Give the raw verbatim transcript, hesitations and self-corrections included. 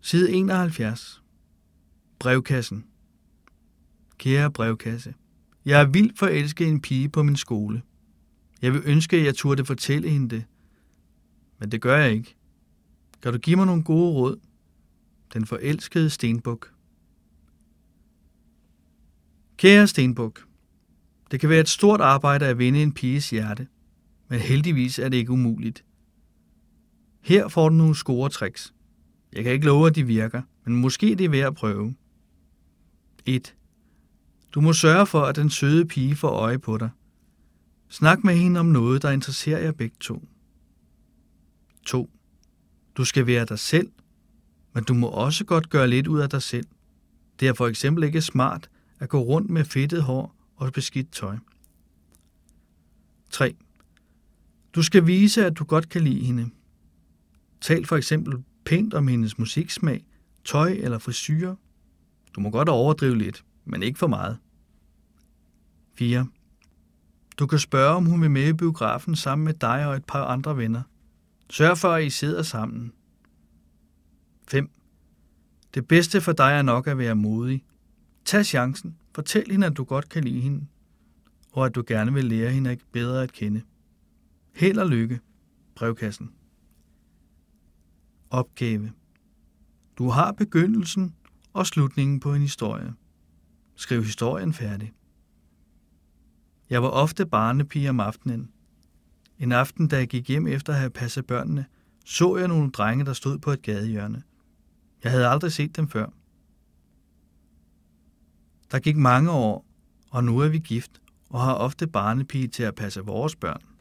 Side enoghalvfjerds. Brevkassen. Kære brevkasse. Jeg er vildt forelsket i en pige på min skole. Jeg vil ønske, at jeg turde fortælle hende det. Men det gør jeg ikke. Kan du give mig nogle gode råd? Den forelskede stenbuk. Kære stenbuk. Det kan være et stort arbejde at vinde en piges hjerte, men heldigvis er det ikke umuligt. Her får du nogle scoretricks. Jeg kan ikke love, at de virker, men måske det er værd at prøve. et. Du må sørge for, at den søde pige får øje på dig. Snak med hende om noget, der interesserer jer begge to. to. Du skal være dig selv, men du må også godt gøre lidt ud af dig selv. Det er for eksempel ikke smart at gå rundt med fedtet hår og beskidt tøj. tre. Du skal vise, at du godt kan lide hende. Tal for eksempel pænt om hendes musiksmag, tøj eller frisyrer. Du må godt overdrive lidt, men ikke for meget. fire. Du kan spørge, om hun vil med i biografen sammen med dig og et par andre venner. Sørg for, at I sidder sammen. fem. Det bedste for dig er nok at være modig. Tag chancen. Fortæl hende, at du godt kan lide hende, og at du gerne vil lære hende bedre at kende. Held og lykke. Brevkassen. Opgave. Du har begyndelsen og slutningen på en historie. Skriv historien færdig. Jeg var ofte barnepige om aftenen. En aften, da jeg gik hjem efter at have passet børnene, så jeg nogle drenge, der stod på et gadehjørne. Jeg havde aldrig set dem før. Der gik mange år, og nu er vi gift og har ofte barnepige til at passe vores børn.